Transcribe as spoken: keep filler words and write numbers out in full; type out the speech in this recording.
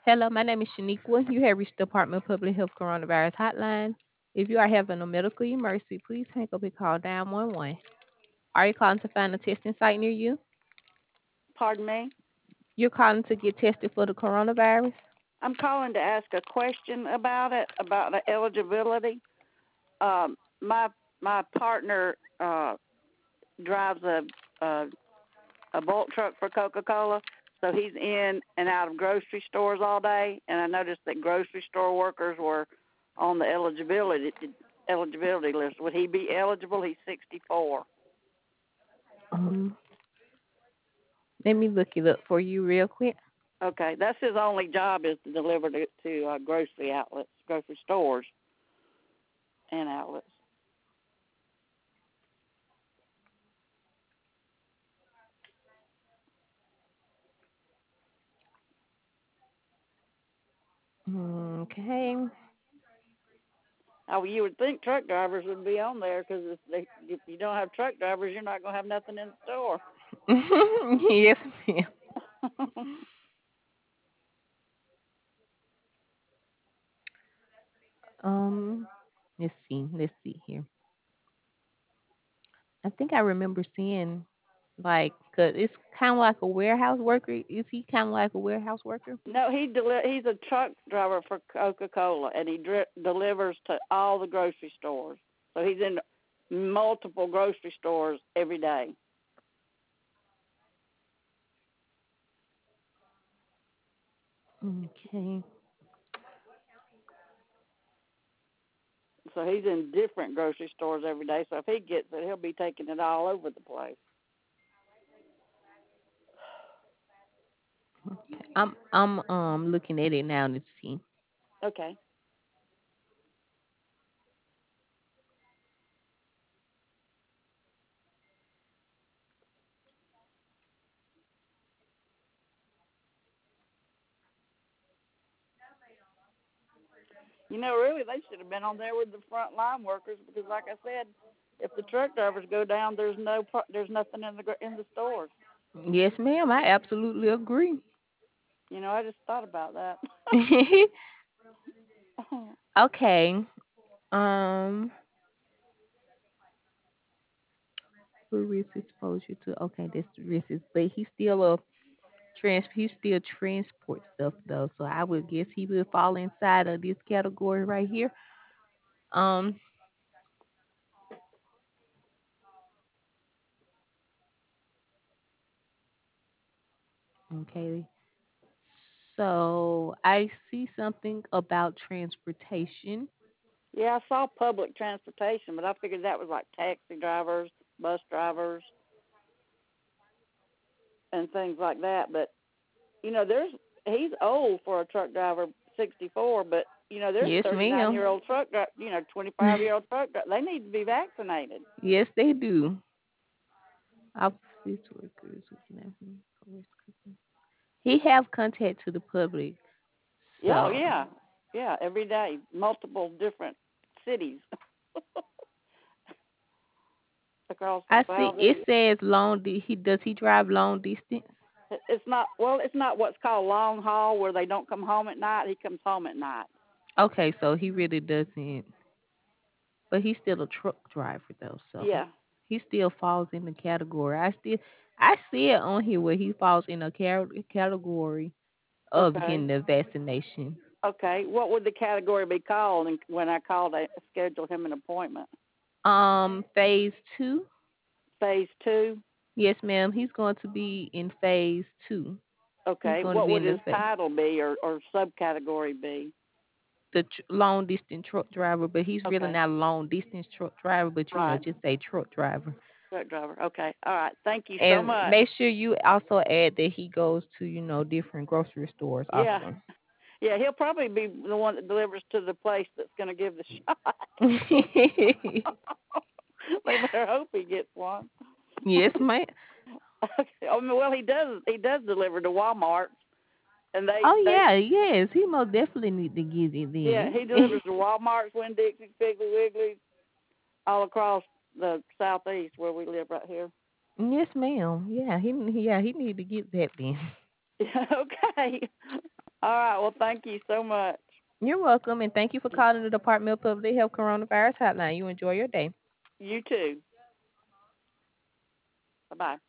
Hello, my name is Shaniqua. You have reached the Department of Public Health Coronavirus Hotline. If you are having a medical emergency, please hang up and call nine one one. Are you calling to find a testing site near you? Pardon me? You're calling to get tested for the coronavirus? I'm calling to ask a question about it, about the eligibility. Um, my my partner uh, drives a, a a bulk truck for Coca-Cola, so he's in and out of grocery stores all day. And I noticed that grocery store workers were on the eligibility eligibility list. Would he be eligible? He's sixty-four. Um, Let me look it up for you real quick. Okay, that's his only job is to deliver to, to uh, grocery outlets, grocery stores, and outlets. Okay. Oh, you would think truck drivers would be on there because if, they, if you don't have truck drivers, you're not going to have nothing in the store. Yes, ma'am. Um, let's see. Let's see here. I think I remember seeing like, cause it's kind of like a warehouse worker. Is he kind of like a warehouse worker? No, he deli- he's a truck driver for Coca-Cola, and he dri- delivers to all the grocery stores. So he's in multiple grocery stores every day. Okay. So he's in different grocery stores every day. So if he gets it, he'll be taking it all over the place. Okay. I'm I'm um looking at it now to see. Okay. You know, really, they should have been on there with the front line workers because, like I said, if the truck drivers go down, there's no there's nothing in the in the stores. Yes, ma'am. I absolutely agree. You know, I just thought about that. Okay. Um, who risk exposure to? Okay, that's the risk, is- but he's still a trans. He still transport stuff though, so I would guess he would fall inside of this category right here. Um. Okay. So I see something about transportation. Yeah, I saw public transportation, but I figured that was like taxi drivers, bus drivers, and things like that. But you know, there's he's old for a truck driver, sixty-four. But you know, there's Yes, thirty-nine ma'am. year old truck, dri- you know, twenty-five year old truck. Dri- They need to be vaccinated. Yes, they do. Office workers who can have he have contact to the public. Yeah, oh, So yeah, yeah, every day, multiple different cities across the I see it southeast. says long. Di- he does he drive long distance? It's not well. It's not what's called long haul, where they don't come home at night. He comes home at night. Okay, so he really doesn't. But he's still a truck driver though, so Yeah. he still falls in the category. I still I see it on here where he falls in a car- category of Okay. getting the vaccination. Okay. What would the category be called? And when I called, I scheduled him an appointment. Um, phase two. Phase two. Yes, ma'am. He's going to be in phase two. He's Okay. going to What be would in the his phase. title be, or or subcategory be? The tr- long distance truck driver, but he's really Okay. not a long distance truck driver, but you know, Right. just say truck driver. Truck driver. Okay. All right. Thank you so And much. make sure you also add that he goes to, you know, different grocery stores Yeah. also. Yeah. He'll probably be the one that delivers to the place that's going to give the shot. They better hope he gets one. Yes, ma'am. Okay. I mean, well, he does. He does deliver to Walmart, and they Oh they yeah, yes. He most definitely need to get it yeah, then. he delivers to Walmart's, Winn Dixie's, Piggly Wiggly's, all across the southeast where we live right here. Yes, ma'am. Yeah, he yeah he need to get that then. Okay. All right. Well, thank you so much. You're welcome, and thank you for calling the Department of Public Health Coronavirus Hotline. You enjoy your day. You too. Bye bye.